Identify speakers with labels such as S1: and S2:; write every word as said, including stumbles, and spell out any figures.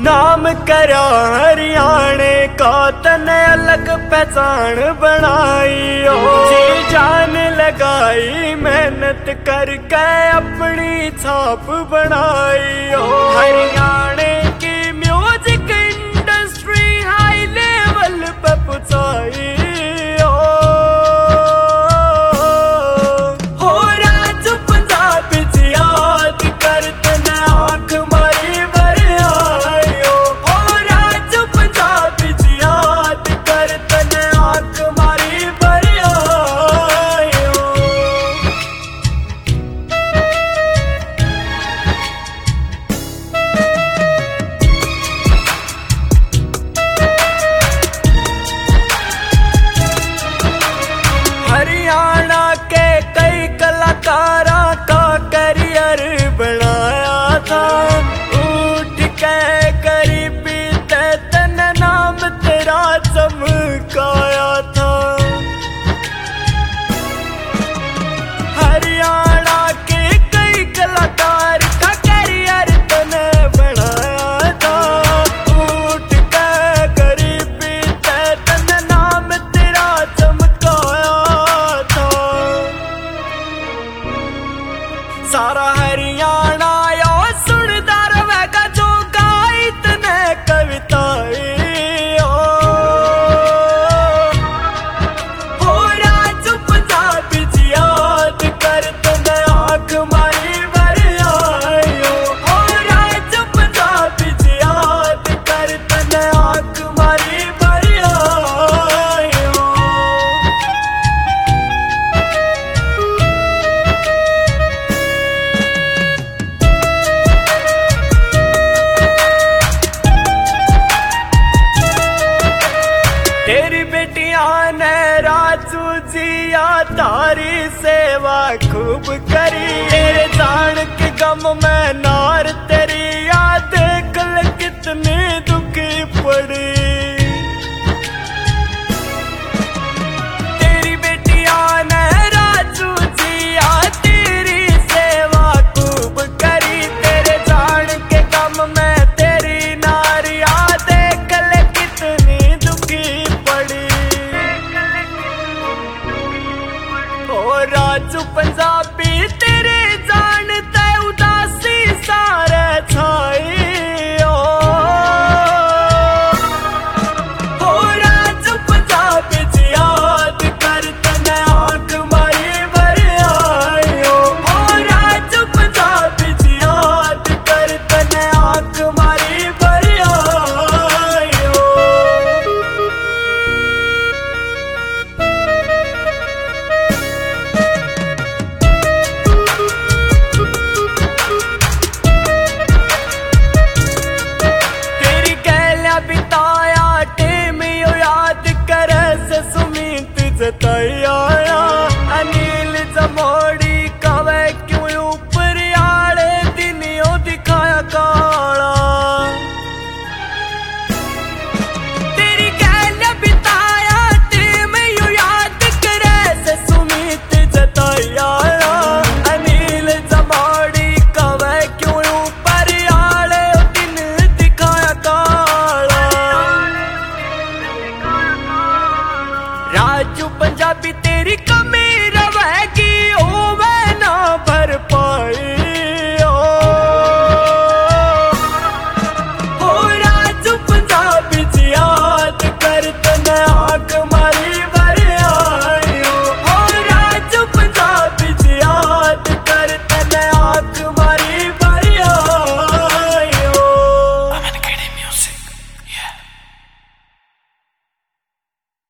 S1: नाम करा हरियाणे का तने अलग पहचान बनाई हो। जी जान लगाई मेहनत करके अपनी छाप बनाई हो। हरियाणे की म्यूजिक इंडस्ट्री हाई लेवल पे पहुंचाई हो। हो राजू पंजाब याद कर तने आंख मारी भर आयो। हो राजू पंजाब याद कर तने आंख मारी भर आयो। हरियाणा के कई कलाकारा का करियर बनाया था। उठ के गरीबी ते तन नाम तेरा चमकाया था। हरियाणा के कई कलाकार का करियर तने बनाया था। उठ के गरीबी ते तन नाम तेरा चमकाया था। सारा हरियाणा यो सुनदा रहेगा जो गाई तने कविताएं हो। हो राजू पंजाब याद कर तने आंख मारी भर आयो। हो राजू पंजाब याद कर तने आंख मारी भर आयो। तेरी बेटिया ने राजू जिया तारी सेवा खूब करी। तेरे जान के गम में नार तेरी